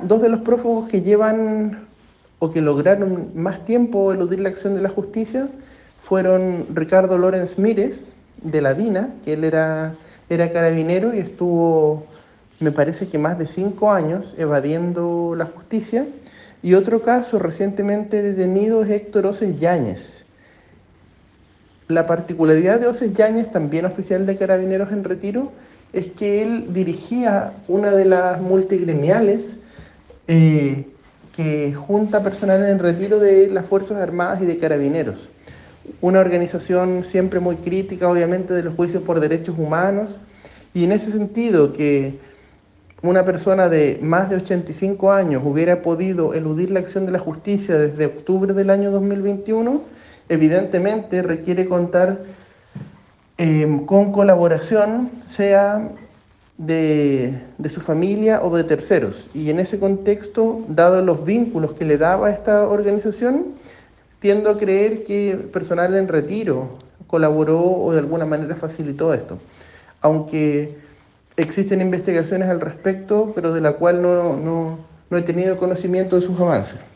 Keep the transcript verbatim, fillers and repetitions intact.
dos de los prófugos que llevan o que lograron más tiempo eludir la acción de la justicia fueron Ricardo Lorenz Mírez, de la DINA, que él era, era carabinero y estuvo, me parece que más de cinco años evadiendo la justicia. Y otro caso recientemente detenido es Héctor Oces Yáñez. La particularidad de Oces Yáñez, también oficial de Carabineros en retiro, es que él dirigía una de las multigremiales eh, que junta personal en retiro de las Fuerzas Armadas y de Carabineros. Una organización siempre muy crítica, obviamente, de los juicios por derechos humanos, y en ese sentido que una persona de más de ochenta y cinco años hubiera podido eludir la acción de la justicia desde octubre del año dos mil veintiuno, evidentemente requiere contar eh, con colaboración, sea de, de su familia o de terceros. Y en ese contexto, dado los vínculos que le daba a esta organización, tiendo a creer que personal en retiro colaboró o de alguna manera facilitó esto. Aunque existen investigaciones al respecto, pero de la cual no, no, no he tenido conocimiento de sus avances.